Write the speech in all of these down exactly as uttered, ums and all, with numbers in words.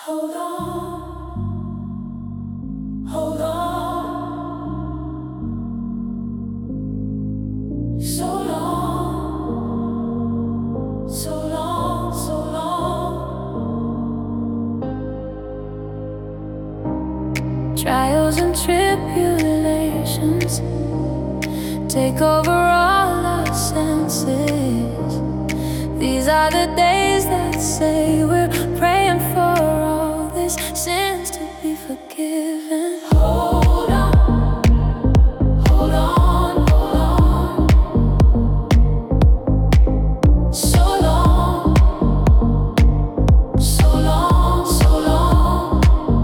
Hold on, hold on. So long, so long, so long. Trials and tribulations take over all our senses. These are the days that say we're praying for all these sins to be forgiven. Hold on, hold on, hold on. So long, so long, so long.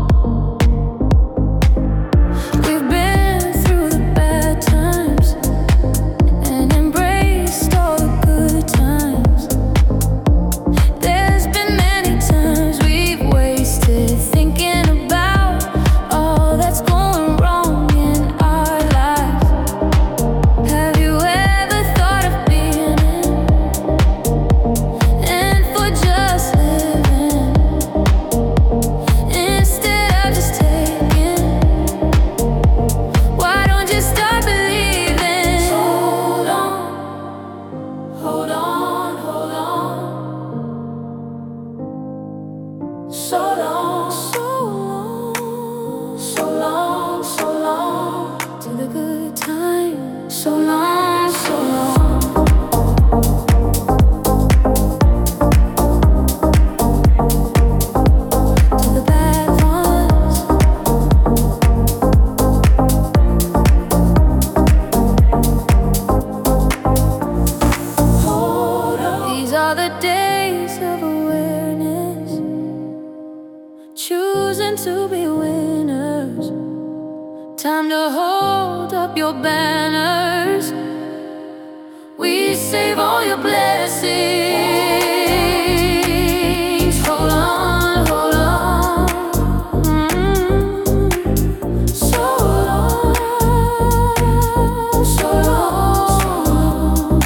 We've been through the bad times and embraced all the good times. There's been many times we've wasted thinking about all that's going wrong in our lives. Have you ever thought of being in and for just living instead of just taking? Why don't you start believing? Hold on, hold on, hold on. So long, so long, so long, so long to the good time. So long, so long to the bad ones. Hold on. These are the days of awareness, choosing to be winners. Time to hold up your banners. We save all your blessings. Hold on, hold on. Mm. So long, so long,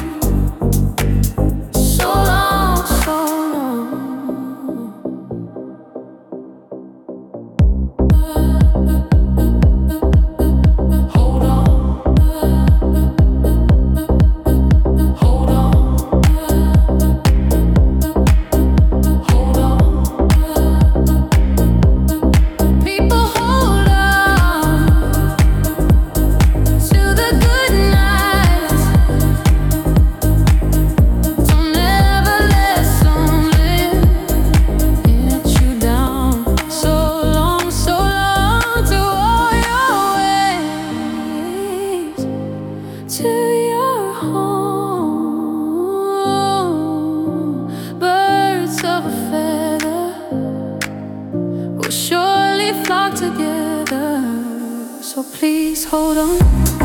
so long, so long. Hold on, hold on, hold on. People, hold on to the good nights. Don't ever let somebody get you down. So long, so long to all your ways, to your home. Birds of a feather will surely flock together. So please hold on.